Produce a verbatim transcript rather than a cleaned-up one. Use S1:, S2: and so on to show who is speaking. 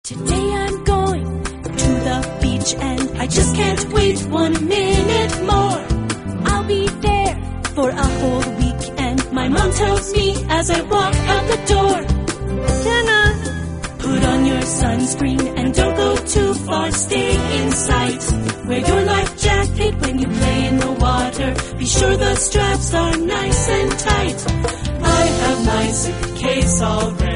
S1: Today I'm going to the beach and I just can't wait one minute more. I'll be there for a whole week and my mom tells me as I walk out the door, Jenna, put on your sunscreen and don't go too far, stay in sight. Wear your life jacket when you play in the water, be sure the straps are nice and tight. I have my suitcase all ready.